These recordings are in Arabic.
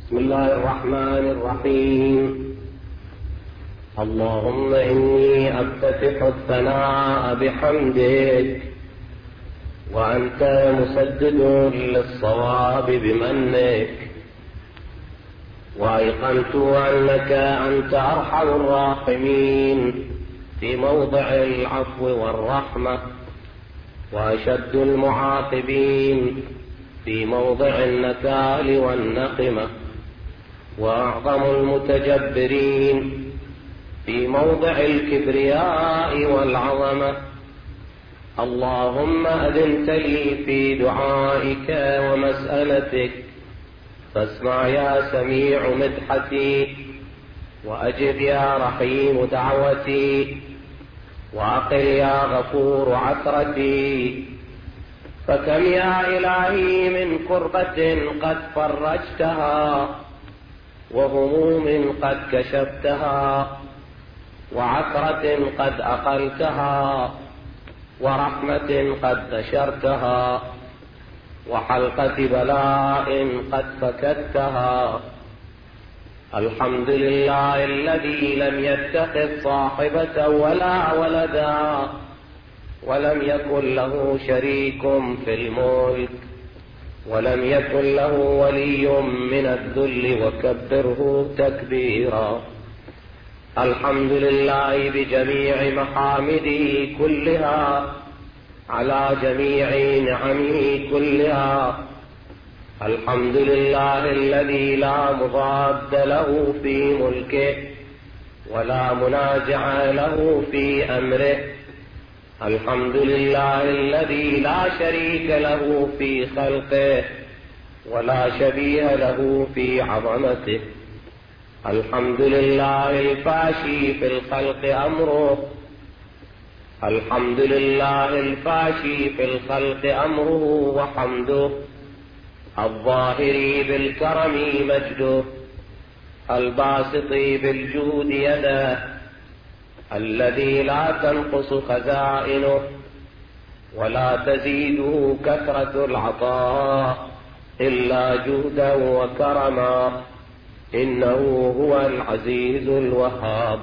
بسم الله الرحمن الرحيم. اللهم إني أفتتح الثناء بحمدك، وأنت مسدد للصواب بمنك، وأيقنت أنك أنت أرحم الراحمين في موضع العفو والرحمة، وأشد المعاقبين في موضع النكال والنقمة، وأعظم المتجبرين في موضع الكبرياء والعظمة. اللهم أذنت لي في دعائك ومسألتك، فاسمع يا سميع مدحتي، وأجب يا رحيم دعوتي، وأقل يا غفور عثرتي. فكم يا إلهي من كربة قد فرجتها، وهموم قد كشفتها، وعثرة قد أقلتها، ورحمة قد نشرتها، وحلقة بلاء قد فكتها. الحمد لله الذي لم يتخذ صاحبة ولا ولدا، ولم يكن له شريك في الملك، ولم يكن له ولي من الذل، وكبره تكبيرا. الحمد لله بجميع محامده كلها، على جميع نعمه كلها. الحمد لله الذي لا مضاد له في ملكه، ولا منازع له في أمره. الحمد لله الذي لا شريك له في خلقه، ولا شبيه له في عظمته. الحمد لله الفاشي في الخلق أمره، الحمد لله الفاشي في الخلق أمره وحمده، الظاهر بالكرم مجده، الباسط بالجود يده، الذي لا تنقص خزائنه، ولا تزيده كثرة العطاء إلا جودا وكرما، إنه هو العزيز الوهاب.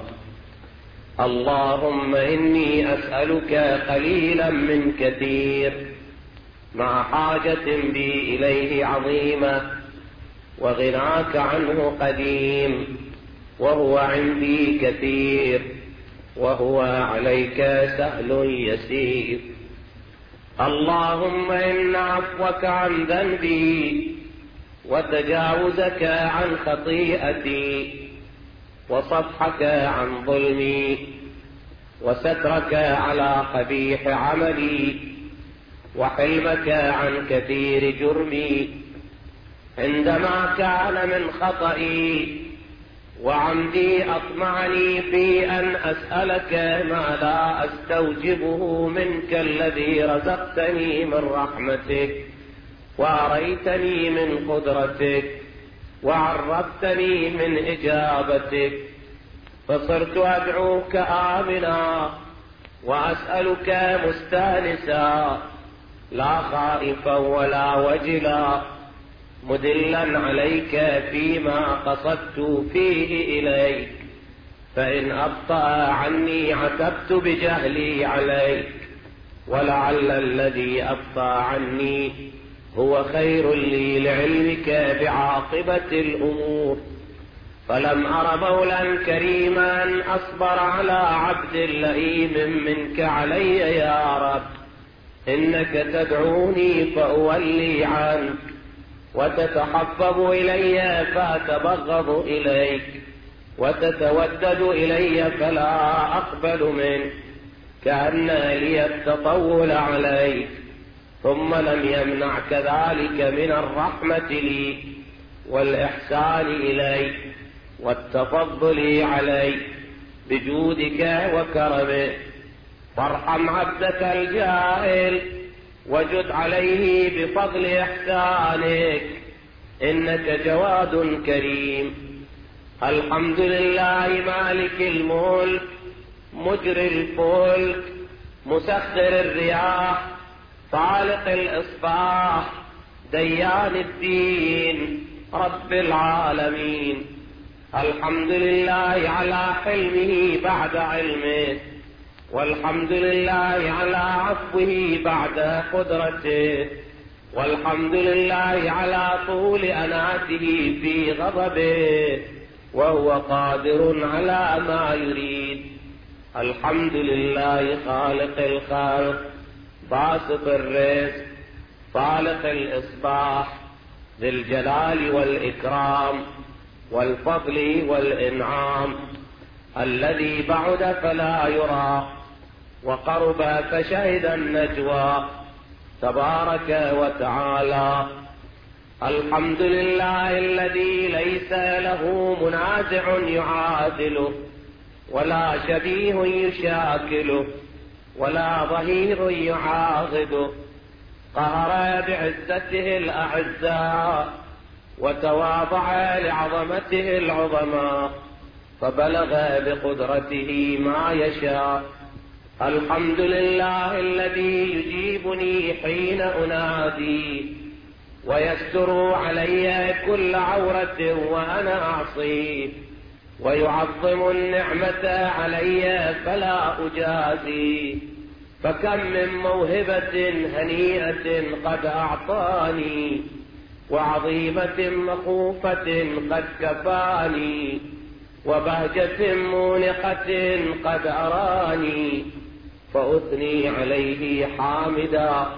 اللهم إني أسألك قليلا من كثير، مع حاجة بي إليه عظيمة، وغناك عنه قديم، وهو عندي كثير، وهو عليك سهل يسير. اللهم إن عفوك عن ذنبي، وتجاوزك عن خطيئتي، وصفحك عن ظلمي، وسترك على قبيح عملي، وحلمك عن كثير جرمي، عندما كان من خطئي وعمدي أطمعني في أن أسألك ما لا أستوجبه منك الذي رزقتني من رحمتك، وأريتني من قدرتك، وعرفتني من إجابتك، فصرت أدعوك آمنا، وأسألك مستانسا، لا خائفا ولا وجلا، مدلا عليك فيما قصدت فيه إليك. فإن أبطأ عني عتبت بجهلي عليك، ولعل الذي أبطأ عني هو خير لي لعلمك بعاقبة الأمور. فلم أر مولا كريما أصبر على عبد لئيم منك علي يا رب. إنك تدعوني فأولي عنك، وتتحبب إلي فأتبغض إليك، وتتودد إلي فلا أقبل منك، كأن لي التطول عليك. ثم لم يمنعك ذلك من الرحمة لي، والإحسان إلي، والتفضل علي بجودك وكرمك. فارحم عبدك الجاهل، وجد عليه بفضل إحسانك، إنك جواد كريم. الحمد لله مالك الملك، مجري الفلك، مسخر الرياح، خالق الإصباح، ديان الدين، رب العالمين. الحمد لله على حلمه بعد علمه، والحمد لله على عفوه بعد قدرته، والحمد لله على طول أناته في غضبه، وهو قادر على ما يريد. الحمد لله خالق الخلق، باسط الرزق، فالق الإصباح، ذي الجلال والإكرام والفضل والإنعام، الذي بعد فلا يرى وقرب فشهد النجوى، تبارك وتعالى. الحمد لله الذي ليس له منازع يعادله، ولا شبيه يشاكله، ولا ظهير يعاضده. قهر بعزته الأعزاء، وتواضع لعظمته العظماء، فبلغ بقدرته ما يشاء. الحمد لله الذي يجيبني حين أنادي، ويستر علي كل عورة وأنا أعصيه، ويعظم النعمة علي فلا أجازي. فكم من موهبة هنيئة قد أعطاني، وعظيمة مخوفة قد كفاني، وبهجة مونقة قد أراني، فأثني عليه حامدا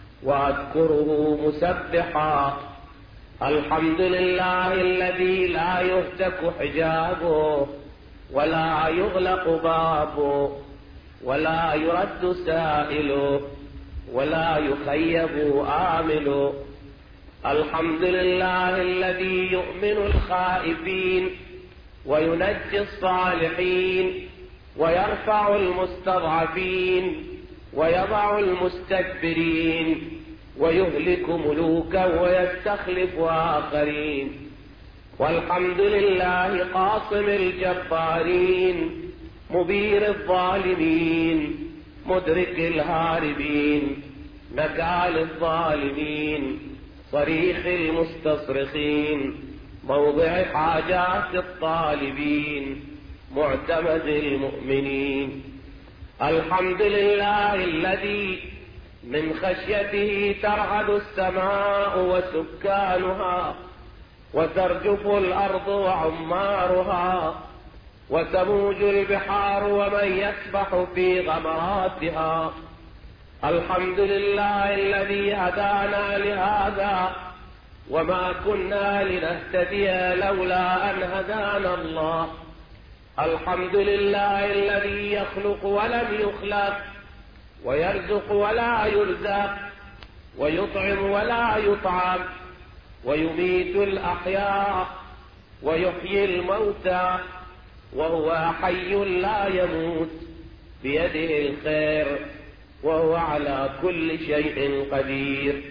وأذكره مسبحا. الحمد لله الذي لا يهتك حجابه، ولا يغلق بابه، ولا يرد سائله، ولا يخيب آمله. الحمد لله الذي يؤمن الخائفين، وينجي الصالحين، ويرفع المستضعفين، ويضع المستكبرين، ويهلك ملوكا ويستخلف آخرين. والحمد لله قاصم الجبارين، مبير الظالمين، مدرك الهاربين، نكال الظالمين، صريخ المستصرخين، موضع حاجات الطالبين، معتمد المؤمنين. الحمد لله الذي من خشيته ترعد السماء وسكانها، وترجف الأرض وعمارها، وتموج البحار ومن يسبح في غمراتها. الحمد لله الذي هدانا لهذا، وما كنا لنهتدي لولا أن هدانا الله. الحمد لله الذي يخلق ولم يخلق، ويرزق ولا يرزق، ويطعم ولا يطعم، ويميت الأحياء، ويحيي الموتى، وهو حي لا يموت، بيده الخير، وهو على كل شيء قدير.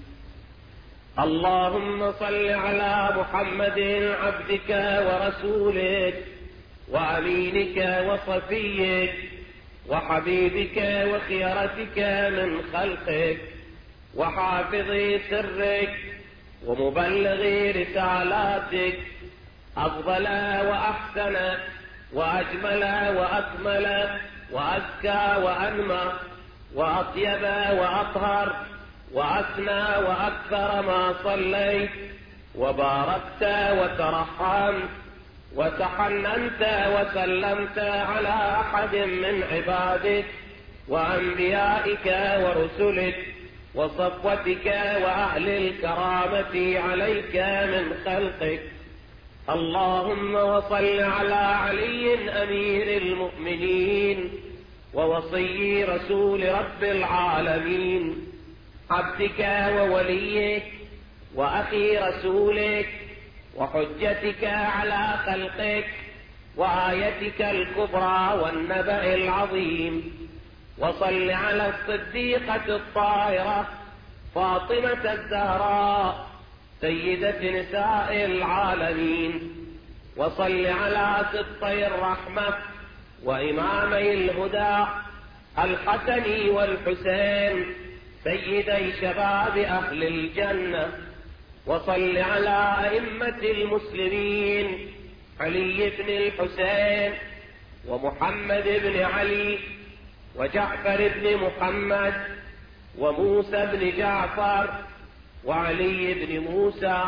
اللهم صل على محمد عبدك ورسولك، وأمينك وصفيك، وحبيبك وخيرتك من خلقك، وحافظ سرك، ومبلغ رسالاتك، أفضل وأحسن وأجمل وأكمل وأزكى وأنمى وأطيب وأطهر وأثنى وأكثر ما صليت وباركت وترحمت وتحننت وسلمت على أحد من عبادك وأنبيائك ورسلك وصفوتك وأهل الكرامة عليك من خلقك. اللهم وصل على علي أمير المؤمنين ووصي رسول رب العالمين، عبدك ووليك وأخي رسولك وحجتك على خلقك وآيتك الكبرى والنبأ العظيم. وصل على الصديقة الطاهرة فاطمة الزهراء سيدة نساء العالمين. وصل على سبطي الرحمة وإمامي الهدى الحسن والحسين سيدي شباب أهل الجنة. وصل على أئمة المسلمين علي بن الحسين ومحمد بن علي وجعفر بن محمد وموسى بن جعفر وعلي بن موسى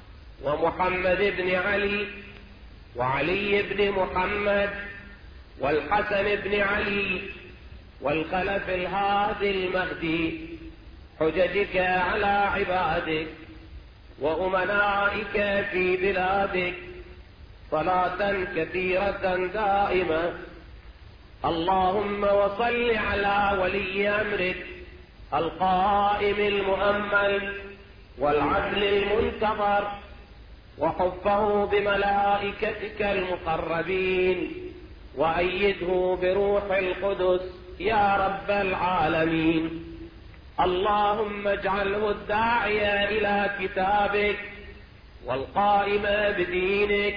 ومحمد بن علي وعلي بن محمد والحسن بن علي والخلف الهادي المهدي حججك على عبادك وأمنائك في بلادك صلاة كثيرة دائمة. اللهم وصل على ولي أمرك القائم المؤمل والعدل المنتظر وحفه بملائكتك المقربين وأيده بروح القدس يا رب العالمين. اللهم اجعله الداعي إلى كتابك والقائم بدينك،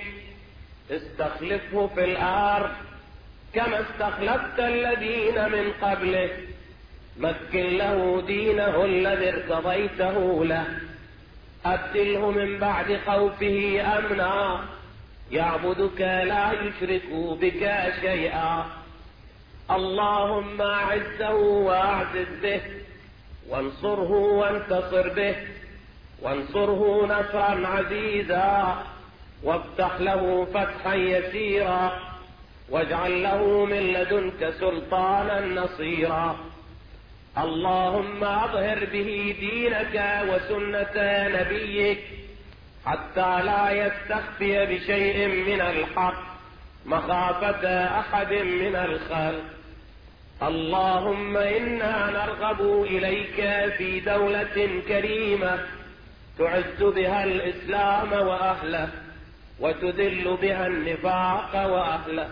استخلفه في الأرض كما استخلفت الذين من قبله، مكن له دينه الذي ارتضيته له، أبدله من بعد خوفه أمنا يعبدك لا يشرك بك شيئا. اللهم أعزه وأعزز به، وانصره وانتصر به، وانصره نصرا عزيزا، وافتح له فتحا يسيرا، واجعل له من لدنك سلطانا نصيرا. اللهم أظهر به دينك وسنة نبيك حتى لا يستخفي بشيء من الحق مخافة أحد من الخلق. اللهم إنا نرغب إليك في دولة كريمة تعز بها الإسلام وأهله، وتذل بها النفاق وأهله،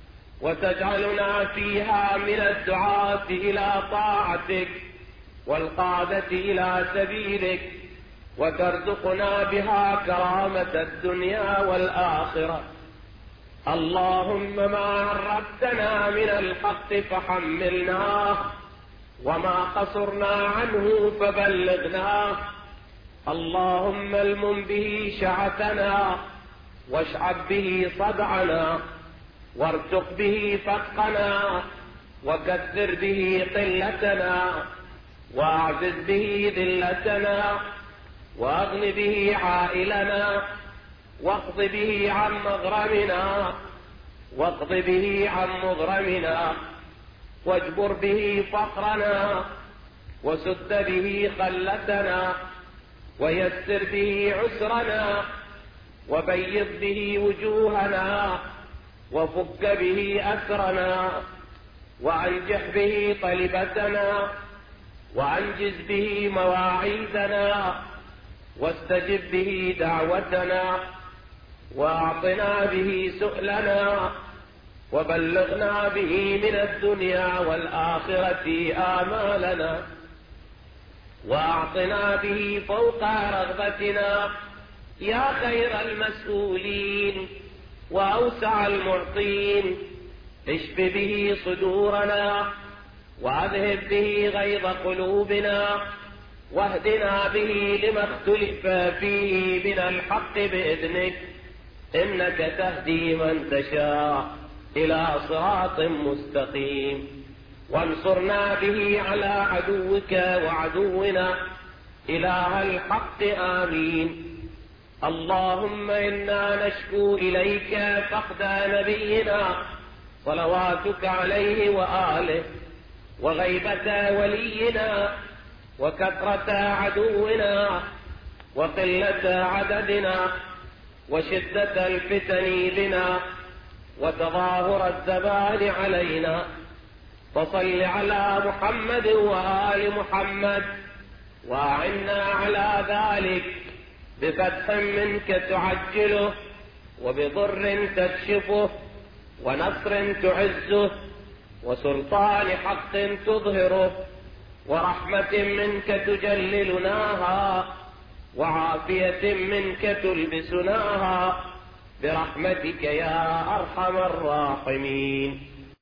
وتجعلنا فيها من الدعاة إلى طاعتك والقادة إلى سبيلك، وترزقنا بها كرامة الدنيا والآخرة. اللهم ما عرفتنا من الحق فحملناه، وما قصرنا عنه فبلغناه. اللهم المم به شعثنا، واشعب به صدعنا، وارزق به فقنا، وكثر به قلتنا، واعزز به ذلتنا، واغن به عائلنا، واقض به عن مغرمنا، واقض به عن مغرمنا، واجبر به فقرنا، وسد به خلتنا، ويسر به عسرنا، وبيض به وجوهنا، وفك به أسرنا، وأنجح به طلبتنا، وأنجز به مواعيدنا، واستجب به دعوتنا، وأعطنا به سؤلنا، وبلغنا به من الدنيا والآخرة آمالنا، وأعطنا به فوق رغبتنا يا خير المسؤولين وأوسع المعطين. اشف به صدورنا، وأذهب به غيظ قلوبنا، واهدنا به لما اختلف فيه من الحق بإذنك، إنك تهدي من تشاء إلى صراط مستقيم. وانصرنا به على عدوك وعدونا إله الحق آمين. اللهم إنا نشكو إليك فقد نبينا صلواتك عليه وآله، وغيبة ولينا، وكثرة عدونا، وقلة عددنا، وشدة الفتن بنا، وتظاهر الزبان علينا. فصل على محمد وآل محمد، وأعنا على ذلك بفتح منك تعجله، وبضر تكشفه، ونصر تعزه، وسلطان حق تظهره، ورحمة منك تجللناها، وعافية منك تلبسناها، برحمتك يا أرحم الراحمين.